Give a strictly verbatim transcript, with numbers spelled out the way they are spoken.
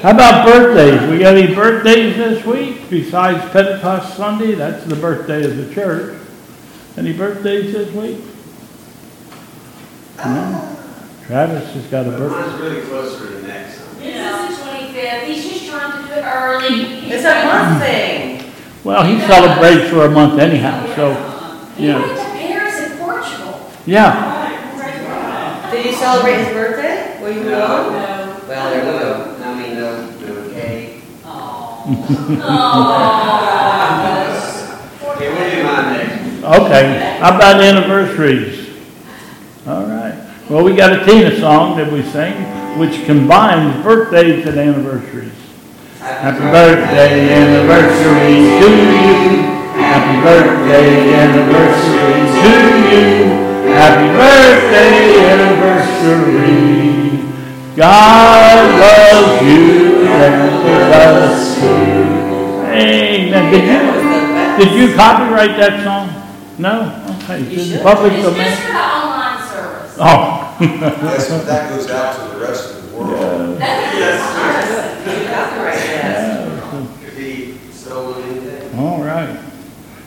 How about birthdays? We got any birthdays this week besides Pentecost Sunday? That's the birthday of the church. Any birthdays this week? No. Travis has got a birthday. Mine's really closer to next Sunday. This is the twenty-fifth. He's just trying to do it early. It's a month thing. Well, he celebrates for a month anyhow, so, He you went know. to Paris and Portugal. Yeah. Did you celebrate his birthday? Were you No. alone? No. Well, there we go. I mean, no, no cake. Okay, we'll do mine next. Okay. How about anniversaries? All right. Well, we got a Tina song that we sing, which combines birthdays and anniversaries. Happy birthday anniversary to you. Happy birthday anniversary to you. Happy birthday anniversary. God loves you and loves you. Amen. Did you, did you copyright that song? No? Okay. It's in the public It's domain. just for the online service. Oh. Yes, but that goes out to the rest of the world. Yeah. That's